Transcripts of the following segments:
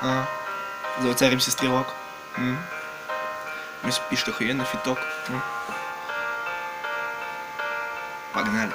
Зовется МС Стрелок. Мисс пишет охуенный фиток. Погнали.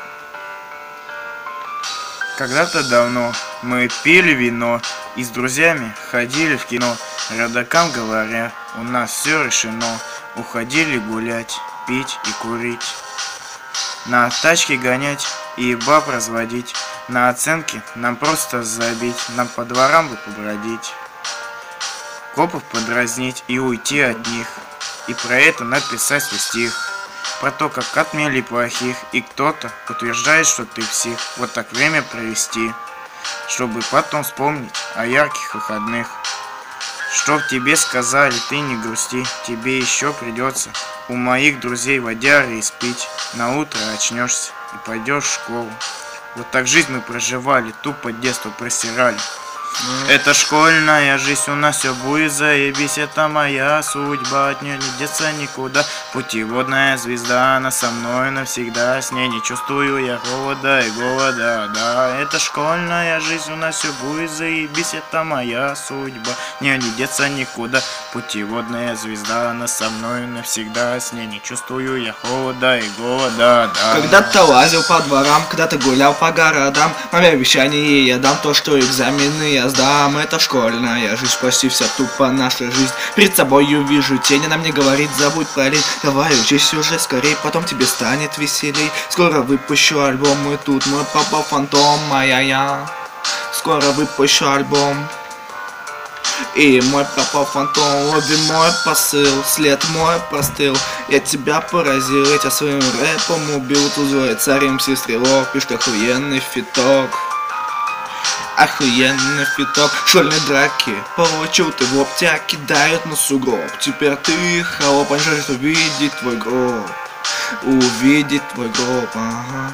Когда-то давно мы пили вино и с друзьями ходили в кино. Родакам говоря, у нас все решено. Уходили гулять, пить и курить, на тачке гонять и баб разводить. На оценки нам просто забить, нам по дворам бы побродить, копов подразнить и уйти от них. И про это написать свой стих, про то, как отмели плохих. И кто-то утверждает, что ты псих. Вот так время провести, чтобы потом вспомнить о ярких выходных. Чтоб тебе сказали, ты не грусти, тебе еще придется у моих друзей водяры испить. На утро очнешься и пойдешь в школу. Вот так жизнь мы проживали, тупо детство просирали. Это школьная жизнь, у нас все будет заебись. Это моя судьба, от нее не деться никуда. Путеводная звезда, она со мной навсегда. С ней не чувствую я холода и голода. Да, это школьная жизнь, у нас все будет заебись. Это моя судьба, от нее не деться никуда. Путеводная звезда, она со мной навсегда. С ней не чувствую я холода и голода. Да. Когда-то лазил по дворам, когда-то гулял по городам. Маме обещание я дам то, что экзамены я сдам. Это школьная жизнь, почти вся тупо наша жизнь. Перед собою вижу тень, она мне говорит, забудь про лень. Давай учись уже скорей, потом тебе станет веселей. Скоро выпущу альбом, и тут мой папа фантом, моя я. Скоро выпущу альбом, и мой пропал фантом. Лови мой посыл, след мой простыл. Я тебя поразил, я тебя своим рэпом убил. Тут злой царь МС Стрелок, пишет охуенный фиток. Охуенный фиток. Школьной драки получил ты в лоб, тебя кидают на сугроб. Теперь ты холоп, они жаждут увидеть твой гроб. Увидеть твой гроб, ага.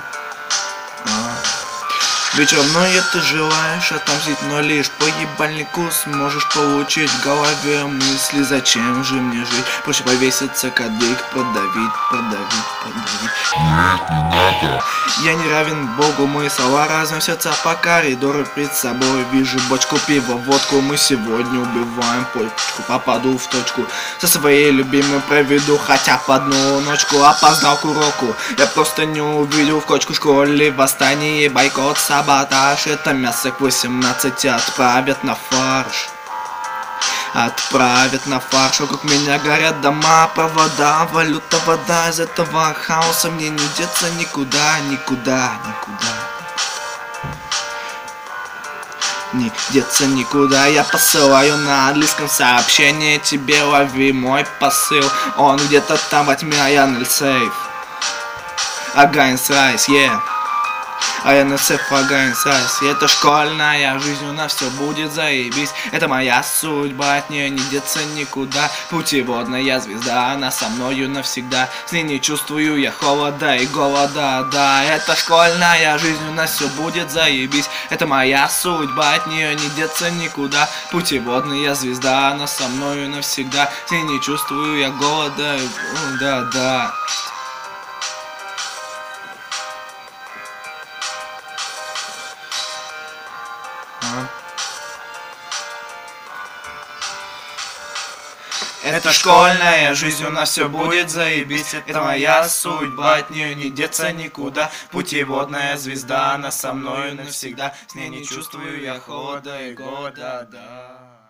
Ведь равно ты желаешь отомстить, но лишь по ебальнику сможешь получить. В голове мысли, зачем же мне жить? Проще повеситься, кадык продавить. Нет, не надо. Я не равен Богу, мои слова разносятся по коридору. Перед собой вижу бочку пива, водку. Мы сегодня убиваем почку, попаду в точку. Со своей любимой проведу хотя бы одну ночку. Опоздал к уроку, я просто не увидел в кочку. В школе восстание, бойкот, саботаж. Это мясо к 18 отправят на фарш. Отправят на фарш. Вокруг меня горят дома, провода, валюта, вода. Из этого хаоса мне не деться никуда. Не деться никуда. Я посылаю на английском сообщение тебе, лови мой посыл. Он где-то там во тьме, а я сейф. Against Rise, yeah. А я на цепь against Rise. Это школьная жизнь, у нас все будет заебись. Это моя судьба, от нее не деться никуда. Путеводная звезда, она со мною навсегда. С ней не чувствую я холода и голода, да. Это школьная жизнь, у нас все будет заебись. Это моя судьба, от нее не деться никуда. Путеводная звезда, она со мною навсегда. С ней не чувствую я голода и да. Это школьная жизнь, у нас все будет заебись. Это моя судьба, от нее не деться никуда. Путеводная звезда, она со мною навсегда. С ней не чувствую я холода и голода, да.